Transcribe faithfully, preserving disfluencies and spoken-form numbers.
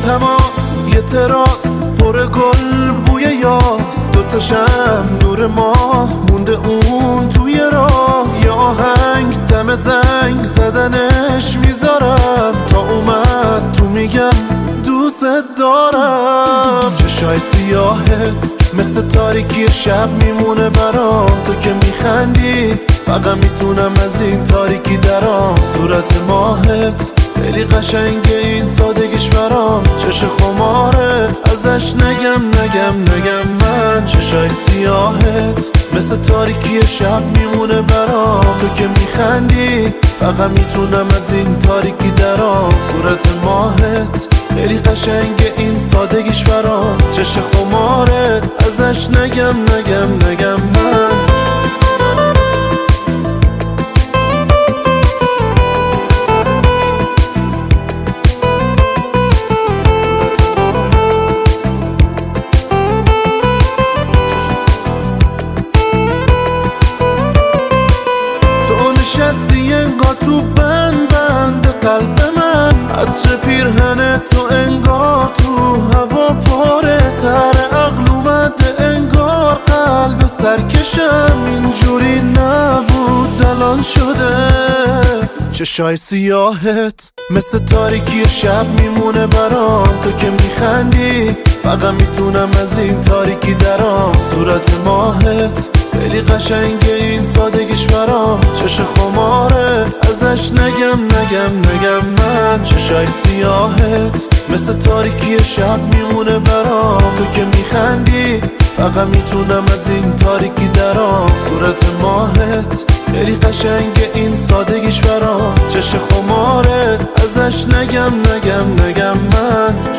تماس یه تراس پر گل بوی یاس، دوتاشم نور ماه مونده اون توی راه. یه آهنگ دم زنگ زدنش میذارم، تا اومد تو میگم دوست دارم. چشای سیاهت مثل تاریکی شب میمونه برام، تو که میخندی فقط میتونم از این تاریکی درام. صورت ماهت خیلی قشنگه این سادگیش برام، چش خمارت ازش نگم نگم نگم من. چشای سیاهت مثل تاریکی شب میمونه برام، تو که میخندی فقط میتونم از این تاریکی درام. صورت ماهت خیلی قشنگه این سادگیش برام، چش خمارت ازش نگم نگم نگم من. نشستی انگار تو بند بند قلب من، عطر پیرهن تو انگار تو هوا پاره. سر عقل اومده انگار قلب سرکشم، اینجوری نبود الان شده. چشای سیاهت مثل تاریکی شب میمونه برام، تو که میخندی فقط میتونم از این تاریکی درام. صورت ماهت خیلی قشنگه این سادگیش برام، چش خمارت ازش نگم نگم نگم من. چشای سیاهت مثل تاریکی شب میمونه برام، تو که میخندی فقط میتونم از این تاریکی درام. صورت ماهت خیلی قشنگه این سادگیش برام، چش خمارت ازش نگم نگم نگم من.